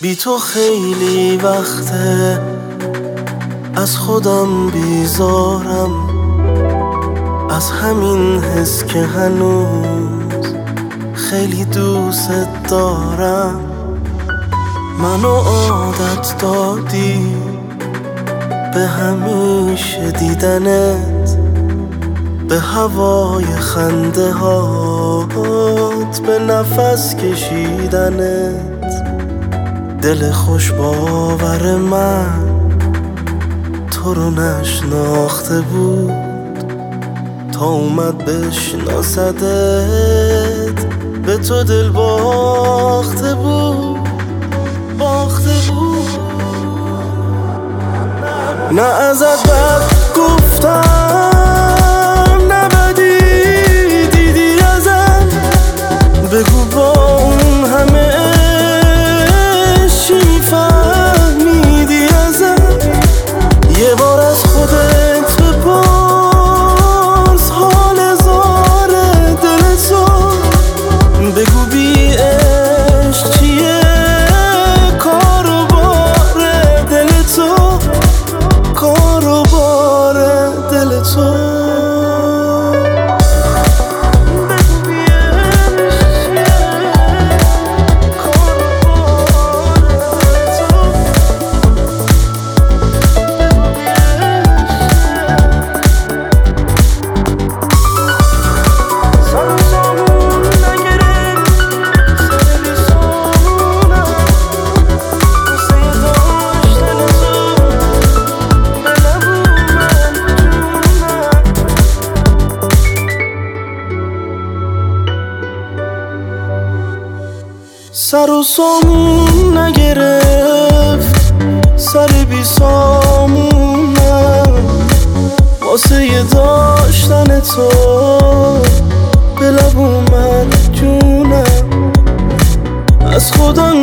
بی تو خیلی وقته از خودم بیزارم، از همین حس که هنوز خیلی دوست دارم. منو عادت دادی به همیشه دیدنت، به هوای خنده هات، به نفس کشیدنت. دل خوش باور من تو رو نشناخته بود تا اومد بشناسدت، به تو دل باخته بود. نه ازت بد گفتم، نه بدی دیدی ازم، بگو با اون همه چی میفهمیدی ازم. یه بار از خودت بپرس حال زار دل تو، بگو بی عشق چیه کار و بار دل تو، کار و بار دل تو. سر و سامون نگرفت، سر بی سامونم، واسه یه داشتن تو به لب اومد جونم. از خودم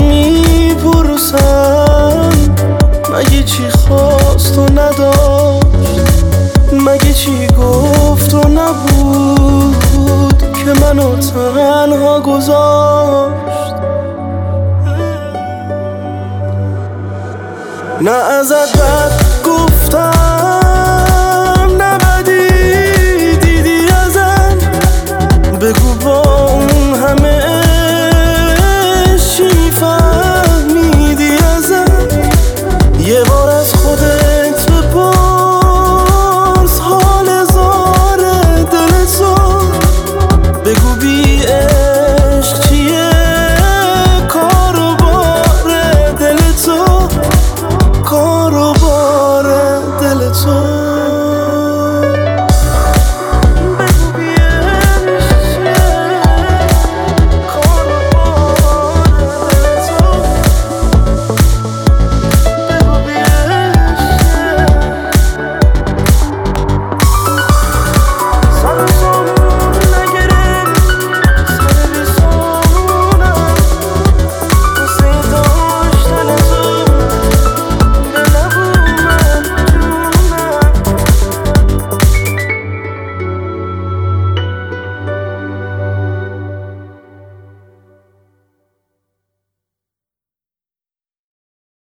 میپرسم مگه چی خواست و نداشت، مگه چی گفت و نبود که منو تنها گذاشت. نه ازت بد گفتم،